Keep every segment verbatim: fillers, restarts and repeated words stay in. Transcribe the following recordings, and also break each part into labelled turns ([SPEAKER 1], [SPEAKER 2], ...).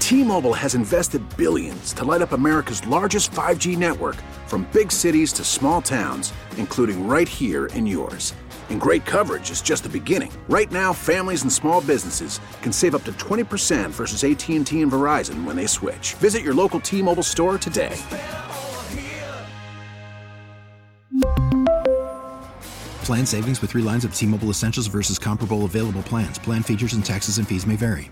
[SPEAKER 1] T-Mobile has invested billions to light up America's largest five G network, from big cities to small towns, including right here in yours. And great coverage is just the beginning. Right now, families and small businesses can save up to twenty percent versus A T and T and Verizon when they switch. Visit your local T-Mobile store today.
[SPEAKER 2] Plan savings with three lines of T-Mobile Essentials versus comparable available plans. Plan features and taxes and fees may vary.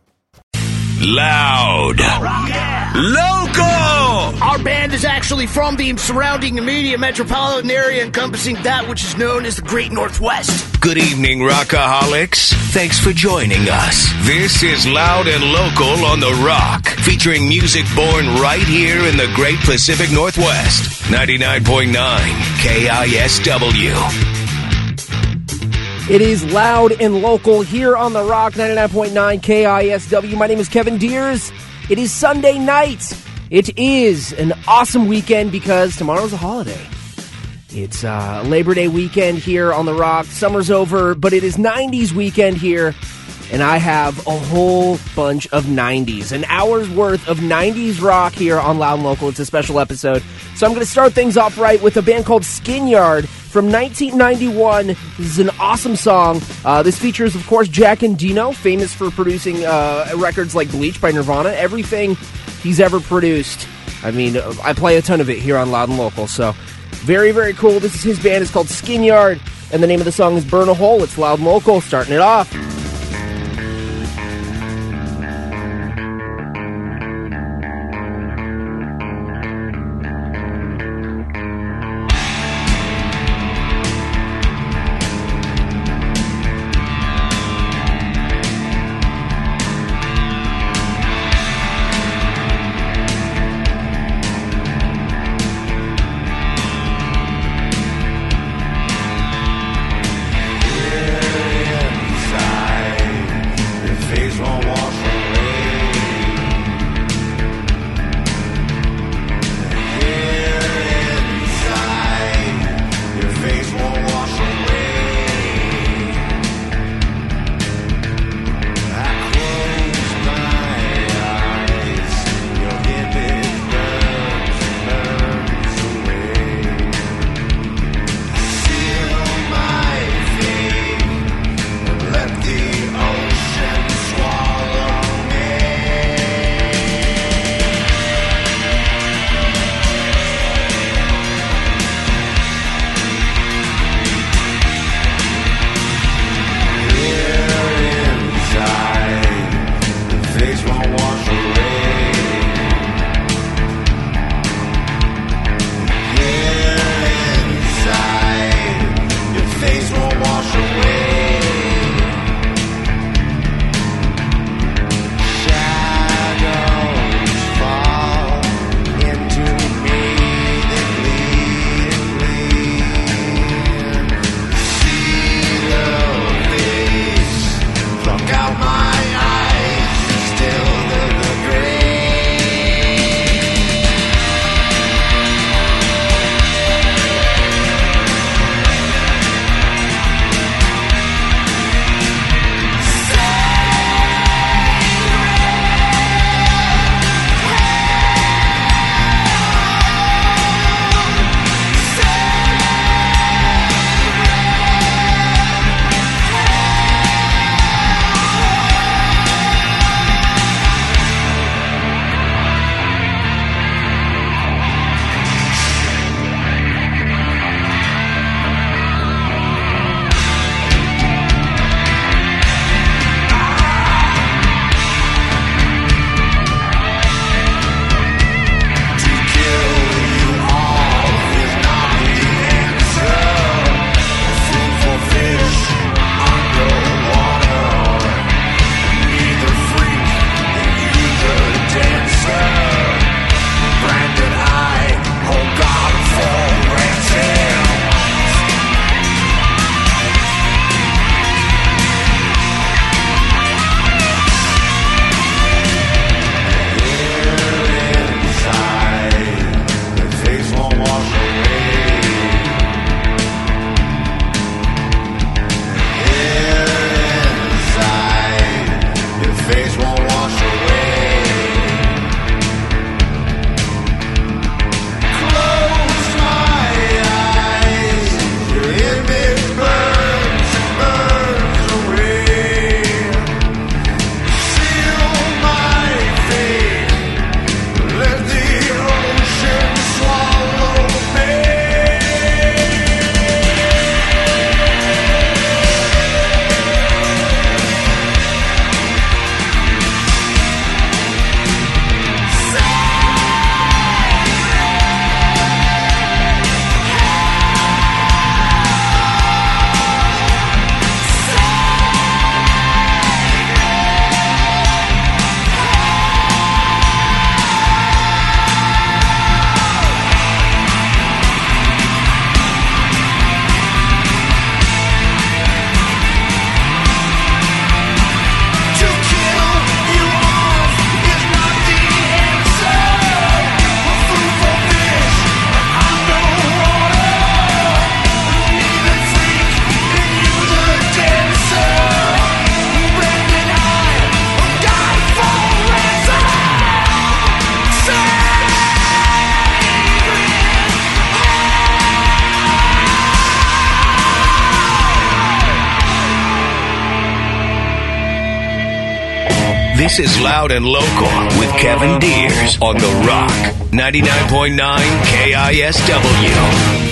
[SPEAKER 3] Loud. Yeah. Local.
[SPEAKER 4] Our band is actually from the surrounding immediate metropolitan area encompassing that which is known as the Great Northwest.
[SPEAKER 3] Good evening, Rockaholics. Thanks for joining us. This is Loud and Local on The Rock, featuring music born right here in the Great Pacific Northwest. ninety-nine point nine K I S W.
[SPEAKER 5] It is Loud and Local here on The Rock, ninety-nine point nine K I S W. My name is Kevin Deers. It is Sunday night. It is an awesome weekend because tomorrow's a holiday. It's uh, Labor Day weekend here on The Rock. Summer's over, but it is nineties weekend here, and I have a whole bunch of nineties. An hour's worth of nineties rock here on Loud and Local. It's a special episode. So I'm going to start things off right with a band called Skinyard from nineteen ninety-one. This is an awesome song. Uh, this features, of course, Jack Endino, famous for producing uh, records like Bleach by Nirvana. Everything he's ever produced. I mean, I play a ton of it here on Loud and Local, so very, very cool. This is his band. It's called Skinyard, and the name of the song is Burn a Hole. It's Loud and Local, starting it off.
[SPEAKER 6] Out my eyes, still the, the
[SPEAKER 3] This is Loud and Local with Kevin Deers on The Rock, ninety-nine point nine K I S W.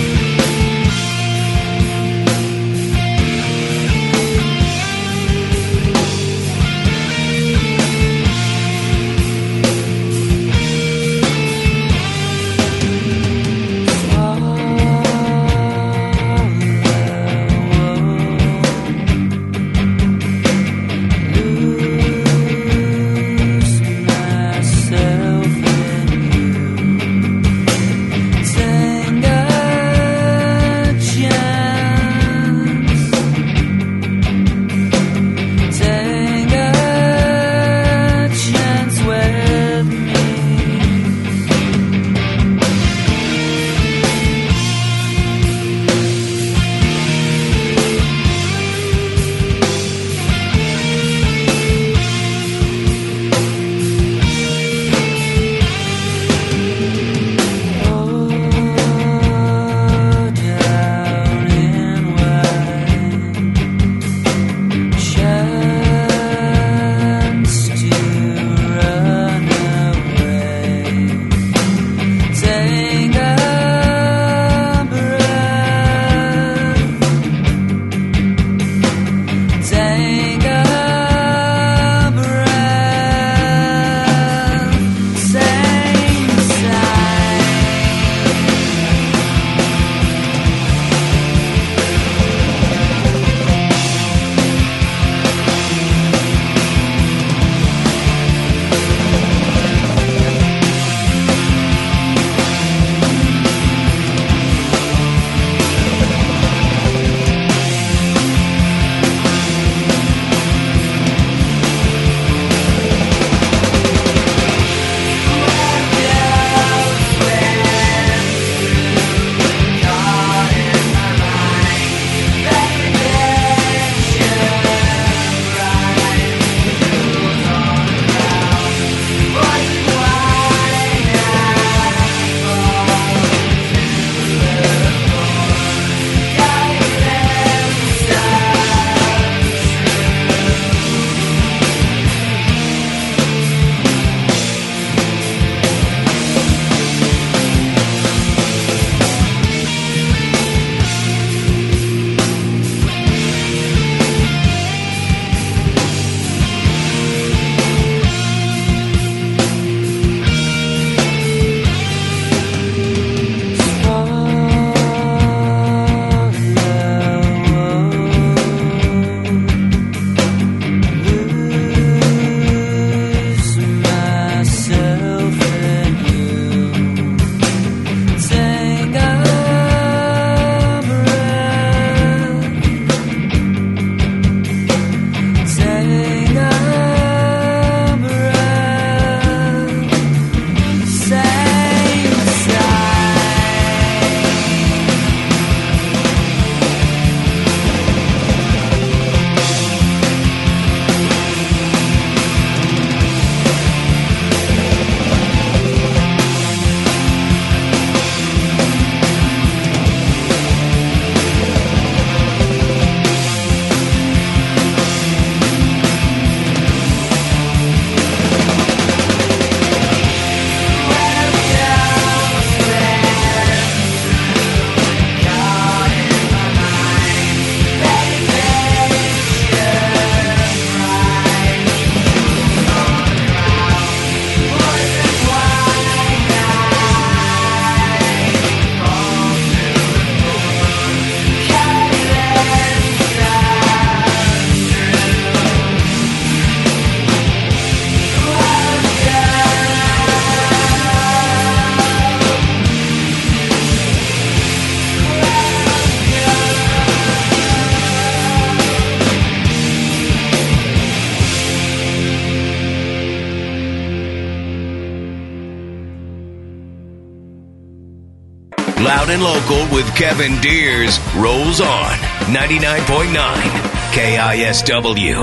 [SPEAKER 3] Loud and Local with Kevin Deers rolls on ninety-nine point nine K I S W.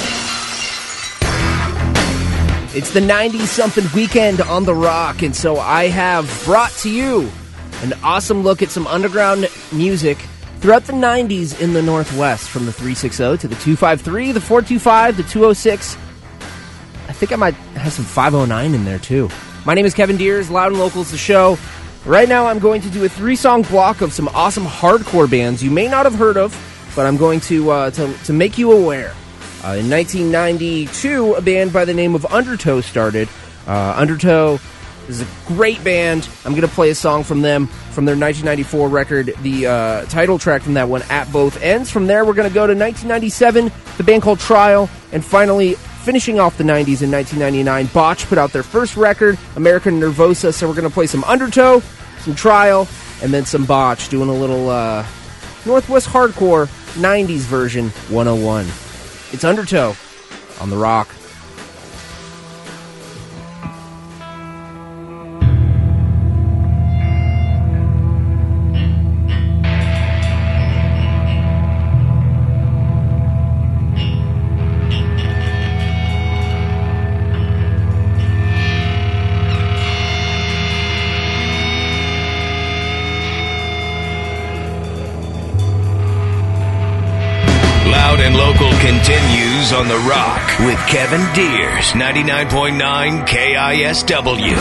[SPEAKER 5] It's the ninety-something weekend on The Rock, and so I have brought to you an awesome look at some underground music throughout the nineties in the Northwest, from the three sixty to the two five three, the four two five, the two oh six. I think I might have some five oh nine in there, too. My name is Kevin Deers, Loud and Local is the show. Right now, I'm going to do a three-song block of some awesome hardcore bands you may not have heard of, but I'm going to uh, to, to make you aware. Uh, in nineteen ninety-two, a band by the name of Undertow started. Uh, Undertow is a great band. I'm going to play a song from them from their nineteen ninety-four record, the uh, title track from that one, At Both Ends. From there, we're going to go to nineteen ninety-seven, the band called Trial, and finally, finishing off the nineties in nineteen ninety-nine, Botch put out their first record, American Nervosa. So we're going to play some Undertow, some Trial, and then some Botch, doing a little uh, Northwest Hardcore nineties version one oh one. It's Undertow on The Rock.
[SPEAKER 3] Loud and Local continues on The Rock with Kevin Deers, ninety-nine point nine K I S W.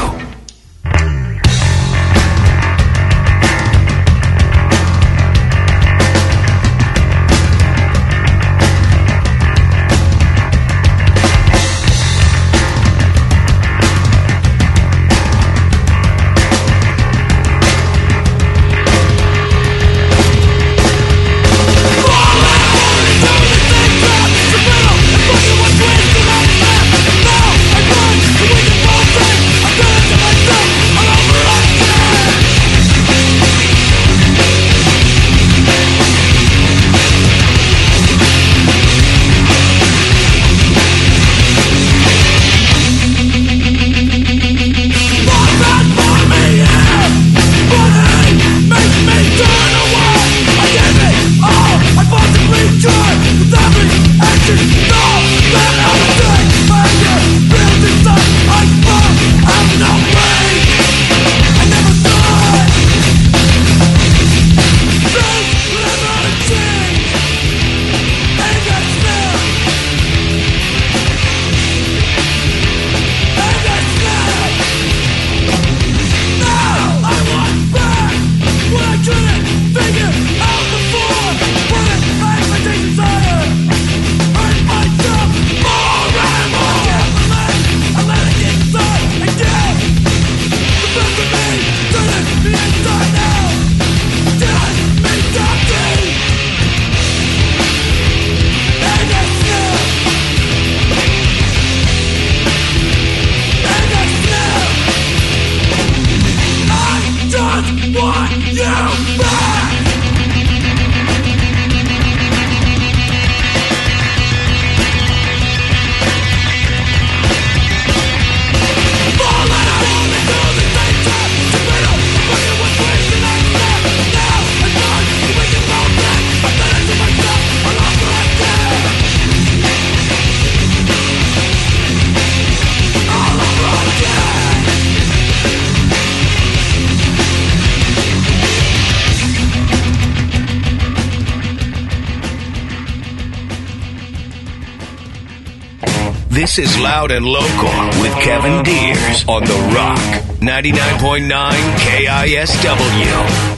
[SPEAKER 3] This is Loud and Local with Kevin Deers on The Rock, ninety-nine point nine K I S W.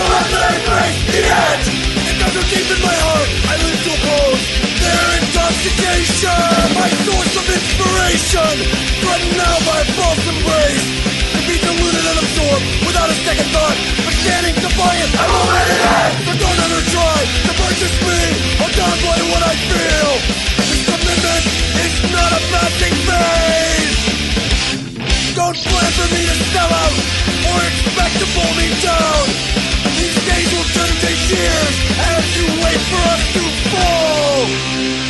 [SPEAKER 6] Deep in my heart, I live to oppose their intoxicating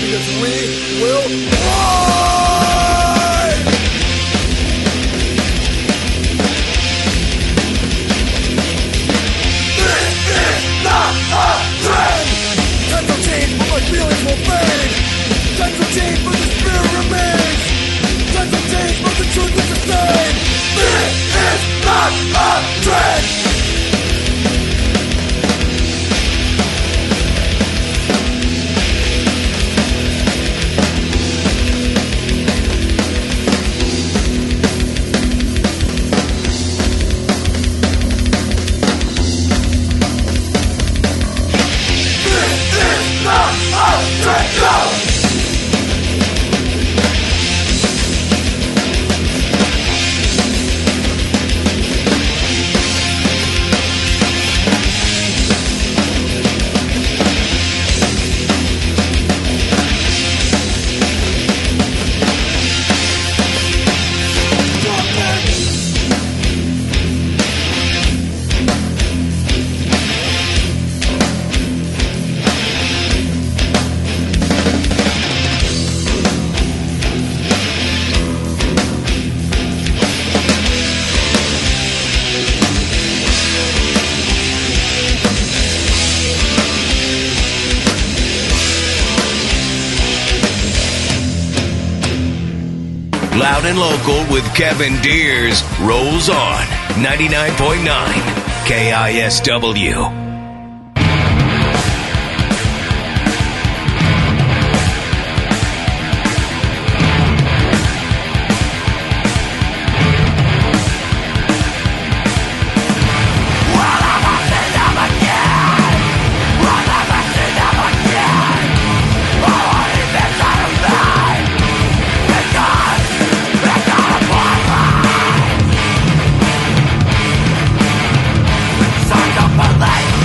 [SPEAKER 6] because we will ride! This is not a trend! Times will change, but my feelings will fade! Times will change, but the spirit remains! Times will change, but the truth is the same! This is not a trend!
[SPEAKER 3] Loud and Local with Kevin Deers rolls on ninety-nine point nine K I S W.
[SPEAKER 6] Life!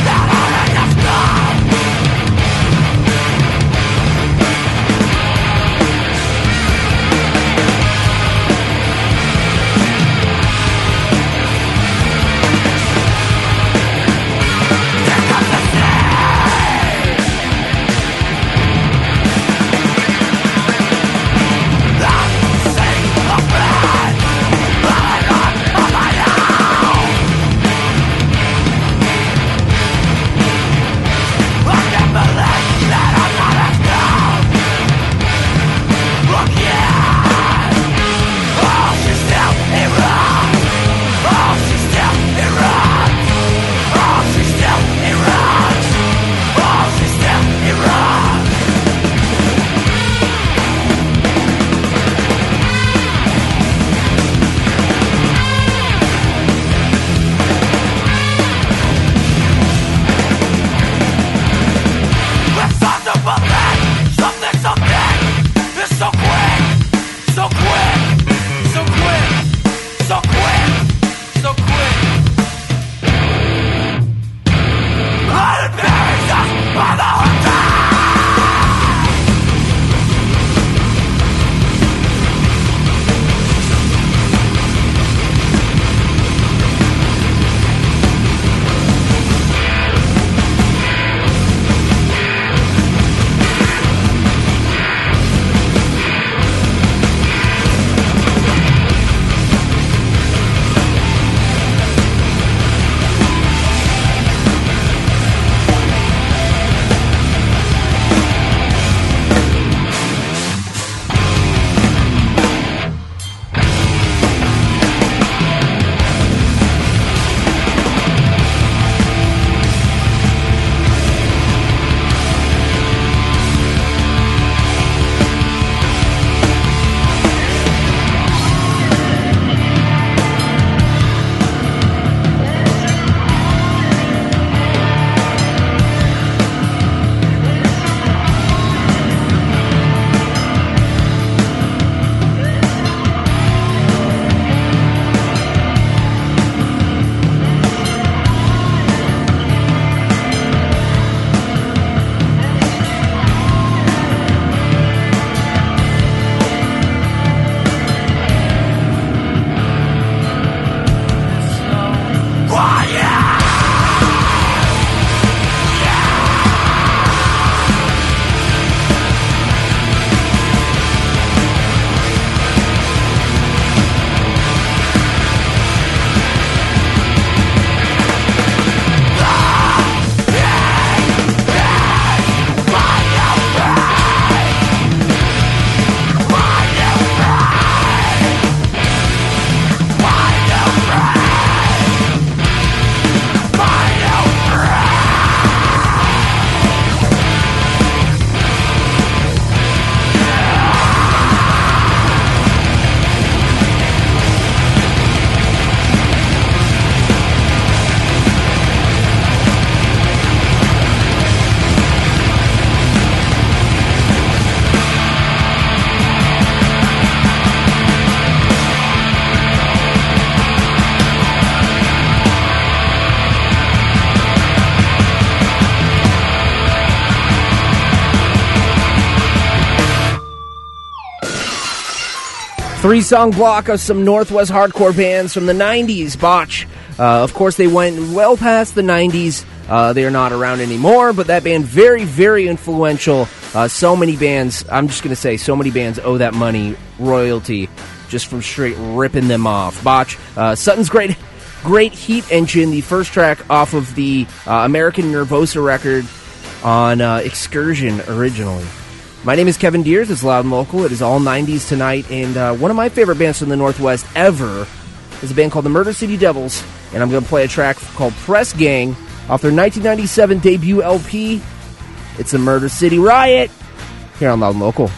[SPEAKER 5] Three-song block of some Northwest hardcore bands from the nineties. Botch. Uh, of course, they went well past the nineties. Uh, they are not around anymore, but that band, very, very influential. Uh, so many bands, I'm just going to say, so many bands owe that money, royalty, just from straight ripping them off. Botch. Uh, Sutton's Great Great Heat Engine, the first track off of the uh, American Nervosa record on uh, Excursion originally. My name is Kevin Deers. It's Loud and Local. It is all nineties tonight, and uh, one of my favorite bands from the Northwest ever is a band called the Murder City Devils, and I'm going to play a track called Press Gang off their nineteen ninety-seven debut L P. It's the Murder City Riot here on Loud and Local.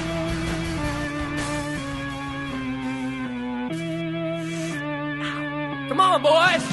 [SPEAKER 7] Come on, boys!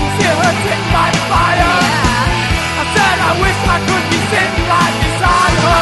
[SPEAKER 6] By the fire, I said I wish I could be sitting right beside her.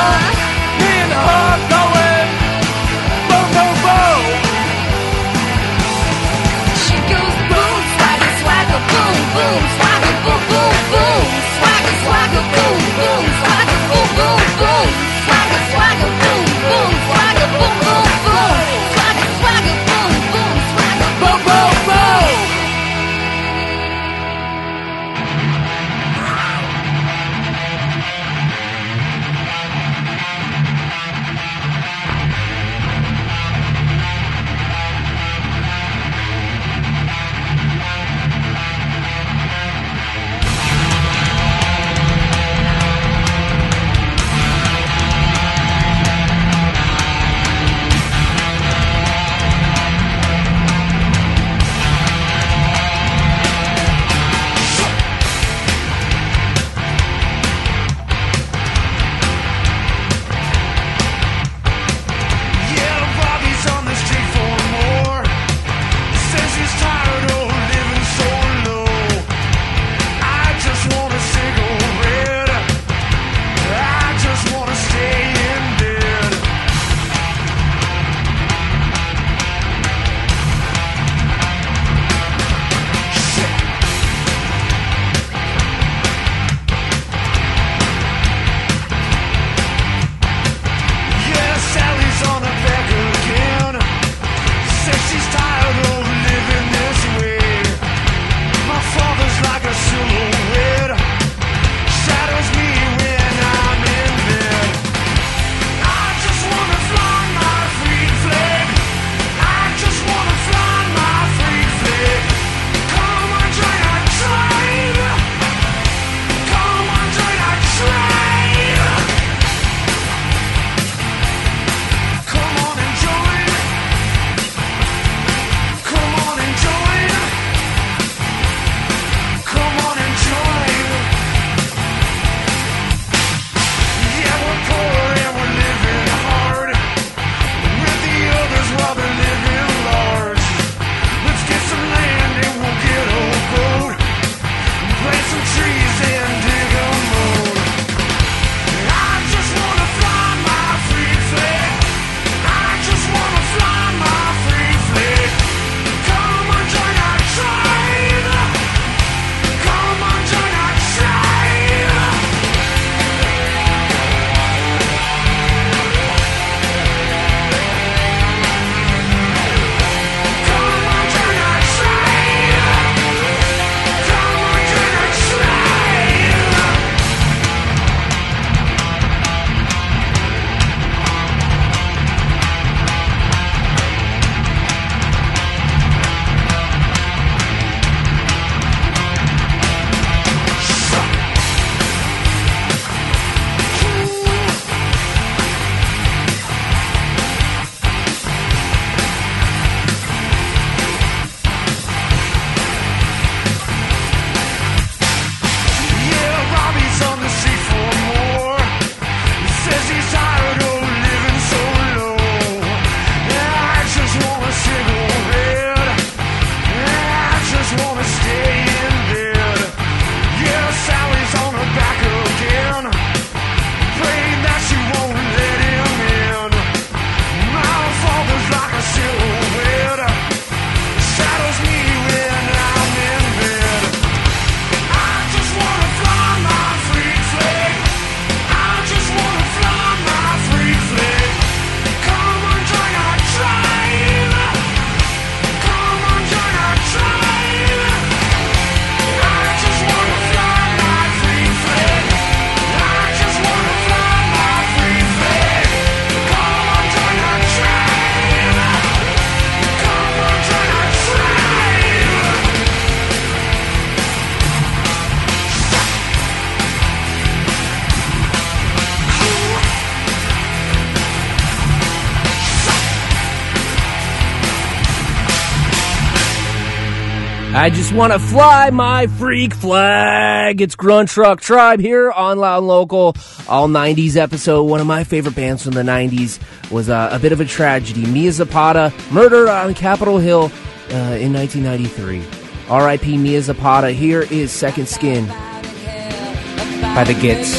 [SPEAKER 5] I just want to fly my freak flag. It's Grunt Truck Tribe here on Loud and Local. All nineties episode. One of my favorite bands from the nineties was uh, a bit of a tragedy. Mia Zapata, murder on Capitol Hill uh, in nineteen ninety-three. R I P Mia Zapata. Here is Second Skin by The Gits.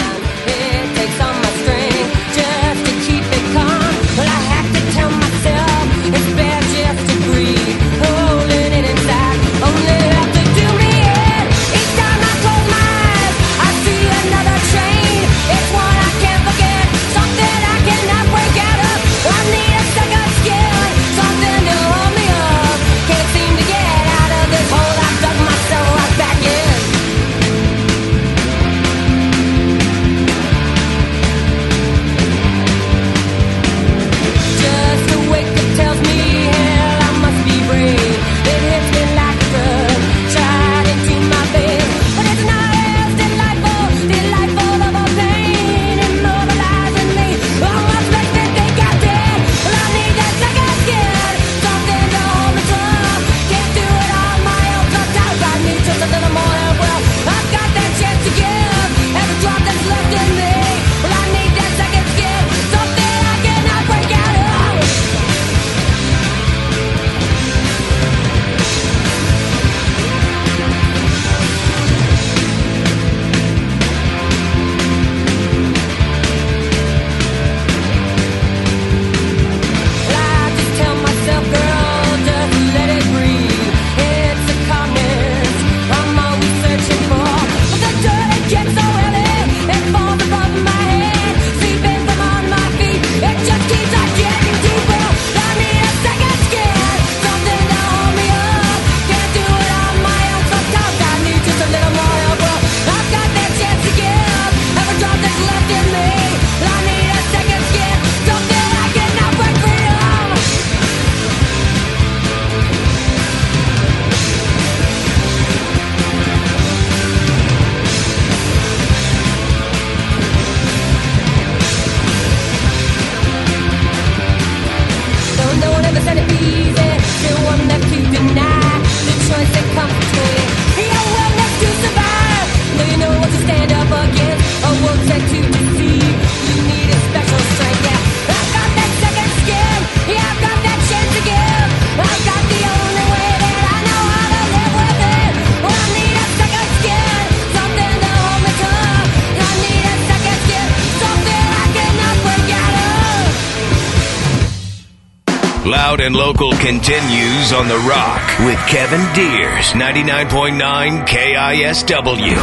[SPEAKER 3] Loud and Local continues on The Rock with Kevin Deers, ninety-nine point nine K I S W.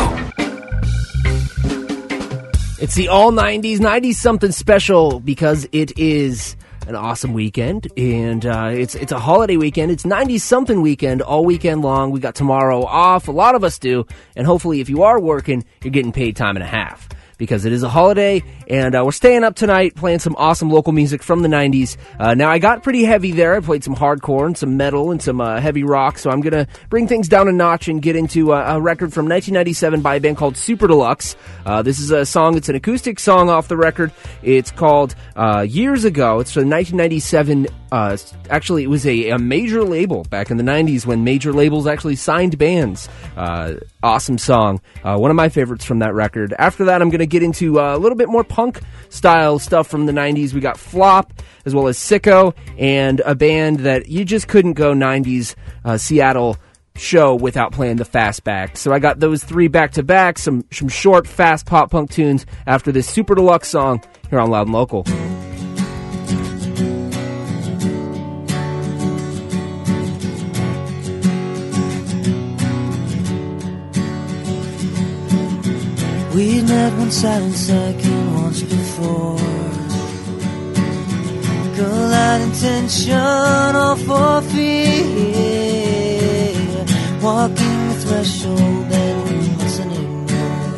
[SPEAKER 5] It's the all nineties, nineties something special because it is an awesome weekend, and uh, it's it's a holiday weekend. It's nineties something weekend all weekend long. We got tomorrow off. A lot of us do, and hopefully if you are working, you're getting paid time and a half, because it is a holiday, and uh, we're staying up tonight playing some awesome local music from the nineties. Uh, now, I got pretty heavy there. I played some hardcore and some metal and some uh, heavy rock, so I'm going to bring things down a notch and get into uh, a record from nineteen ninety-seven by a band called Super Deluxe. Uh, this is a song, it's an acoustic song off the record. It's called uh, Years Ago. It's from nineteen ninety-seven. Uh, actually, it was a, a major label back in the nineties when major labels actually signed bands. Uh, awesome song. Uh, one of my favorites from that record. After that, I'm going to get into uh, a little bit more punk style stuff from the nineties. We got Flop, as well as Sicko, and a band that you just couldn't go nineties uh, Seattle show without playing the Fastback. So I got those three back to back, some some short, fast pop punk tunes after this Super Deluxe song here on Loud and Local.
[SPEAKER 7] We'd met one silent second once before. Collide intention or for fear. Walking the threshold that we mustn't ignore.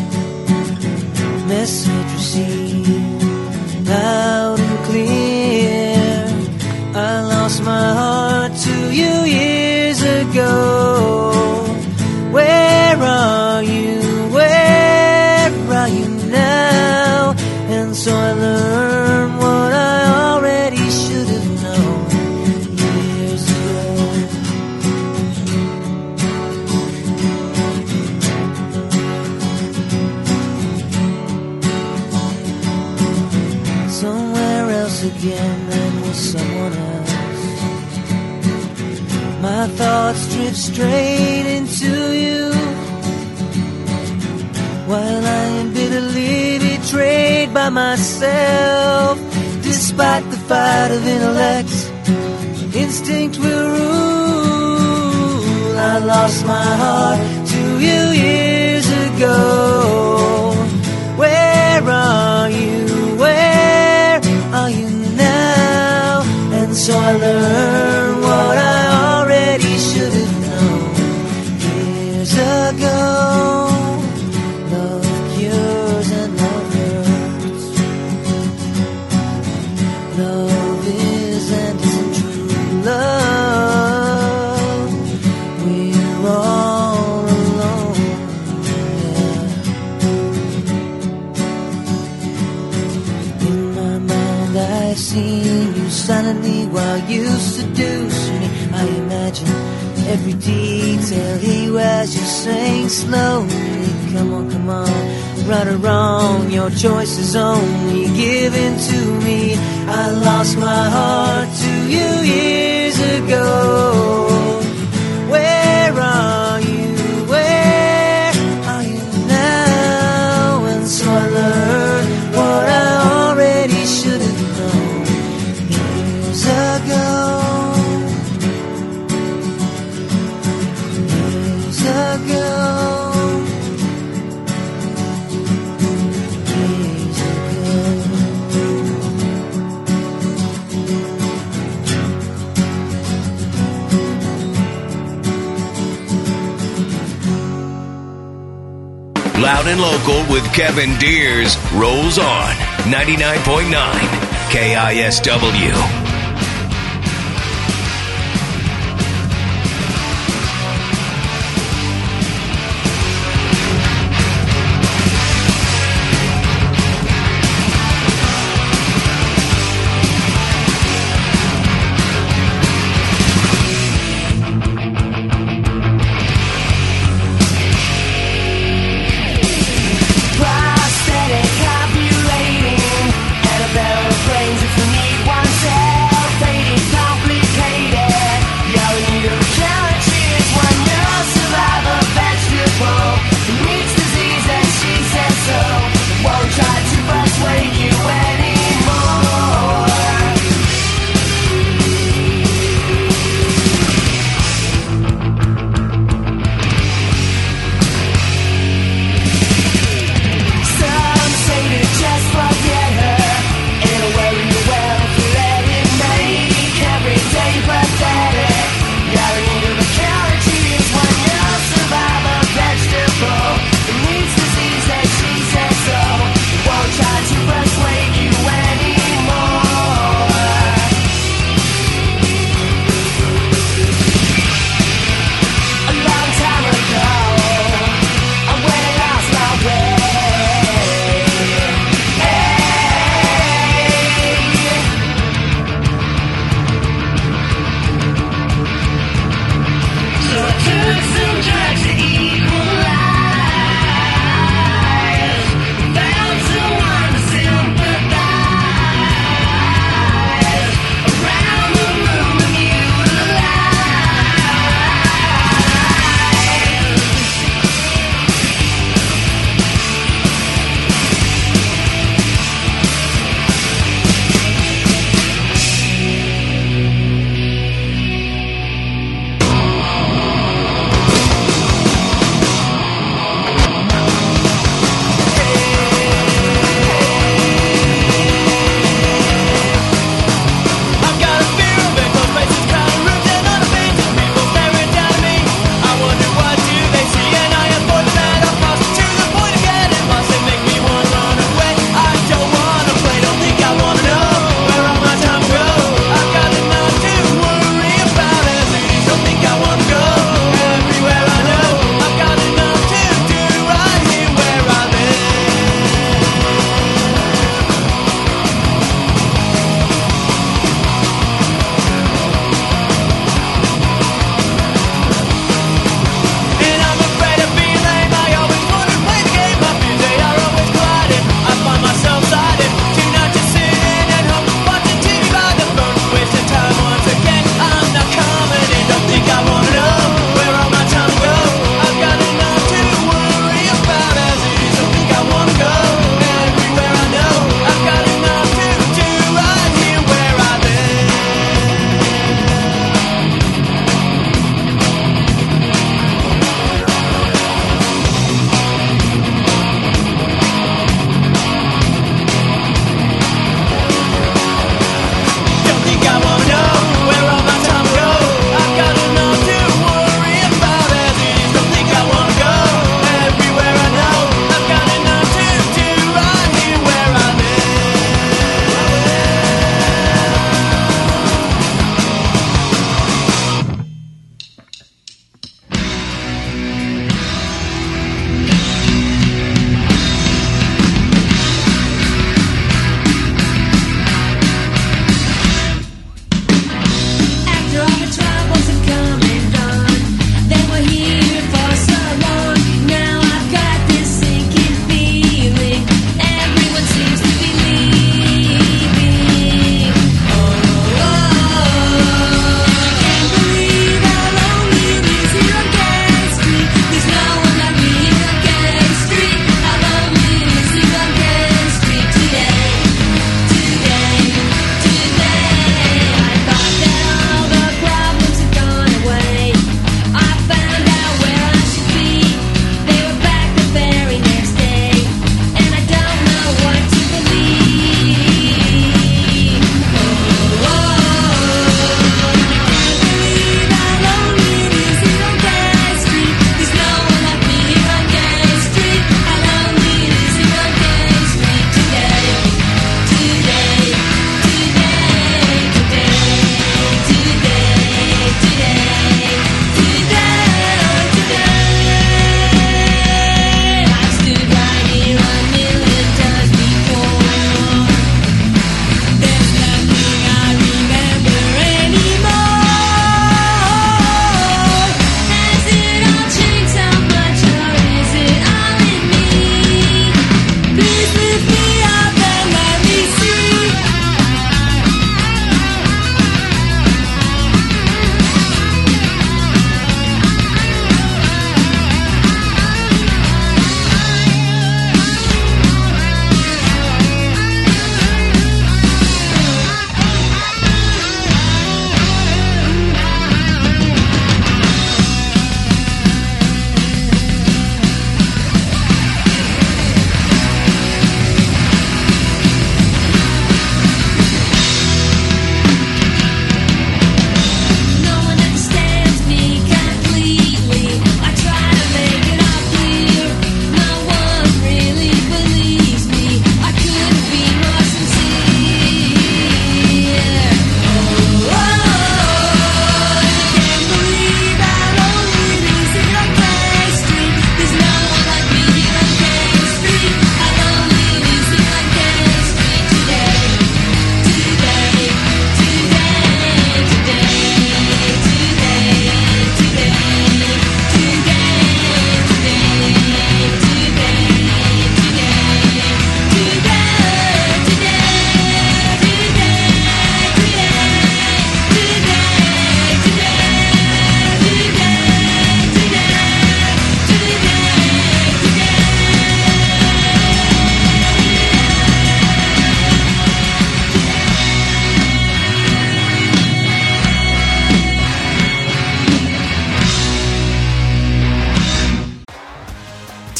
[SPEAKER 7] Message received loud and clear. I lost my heart to you years ago. Where are you? Are you now? And so I learned what I already should have known years ago. again than was someone else. My thoughts drift straight into you, while I am bitterly betrayed by myself. Despite the fight of intellect, instinct will rule. I lost my heart to you years ago. Where are you? Where are you now? And so I learned what I already should have known years ago. Love cures and love hurts. Love isn't true love. We're all alone, yeah. In my mind I've seen you silently while you seduce me. I imagine every detail here as you sing slowly. Come on, come on, right or wrong, your choice is only given to me. I lost my heart to you years ago. Where are you? Where are you now? And so I learned what I already should have known years ago. Years ago. Years ago.
[SPEAKER 3] Loud and Local with Kevin Deers rolls on ninety-nine point nine K I S W.
[SPEAKER 8] Prosthetic copulating, Annabelle frames if you need one set.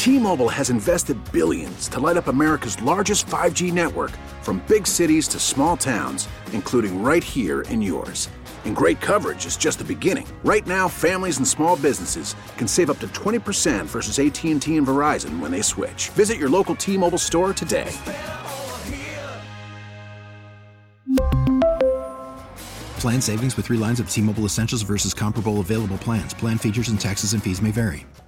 [SPEAKER 1] T-Mobile has invested billions to light up America's largest five G network, from big cities to small towns, including right here in yours. And great coverage is just the beginning. Right now, families and small businesses can save up to twenty percent versus A T and T and Verizon when they switch. Visit your local T-Mobile store today.
[SPEAKER 2] Plan savings with three lines of T-Mobile Essentials versus comparable available plans. Plan features and taxes and fees may vary.